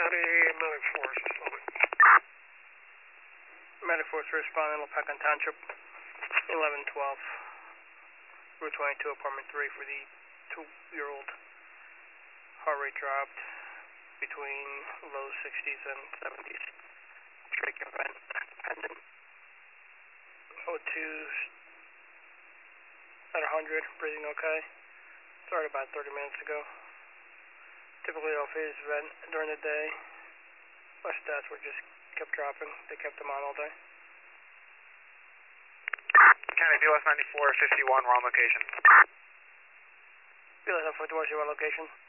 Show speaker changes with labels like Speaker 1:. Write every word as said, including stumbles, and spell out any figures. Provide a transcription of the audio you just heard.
Speaker 1: County Medic Force responding.
Speaker 2: Medic Force responding, Lepecan Township, eleven twelve, Route twenty-two, Apartment three for the two-year-old. Heart rate dropped between low sixties and seventies. Trach event pending. O two's at one hundred, breathing okay. Started about thirty minutes ago. Typically off his vent during the day. My stats were just kept dropping. They kept them on all day.
Speaker 3: County B L S ninety-four fifty-one, we're on location.
Speaker 2: B L S ninety-four fifty-one, location.